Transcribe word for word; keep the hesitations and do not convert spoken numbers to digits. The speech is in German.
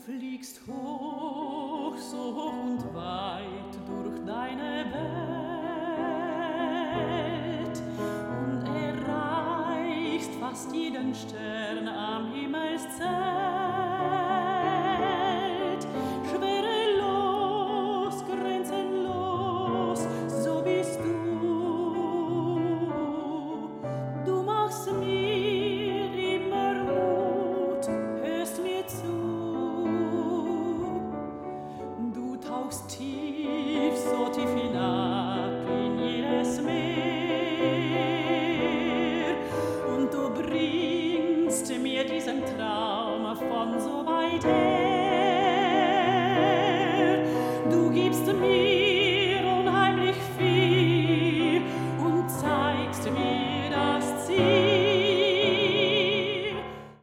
fliegst hoch, so hoch und weit durch deine Welt und erreichst fast jeden Stern am Himmelszelt. Schwerelos, grenzenlos, so bist du. Du machst mir immer Mut, hörst mir zu. Du tauchst tief, so tief hinab in jedes Meer und du bringst mir diesen Traum von so weit her. Du gibst mir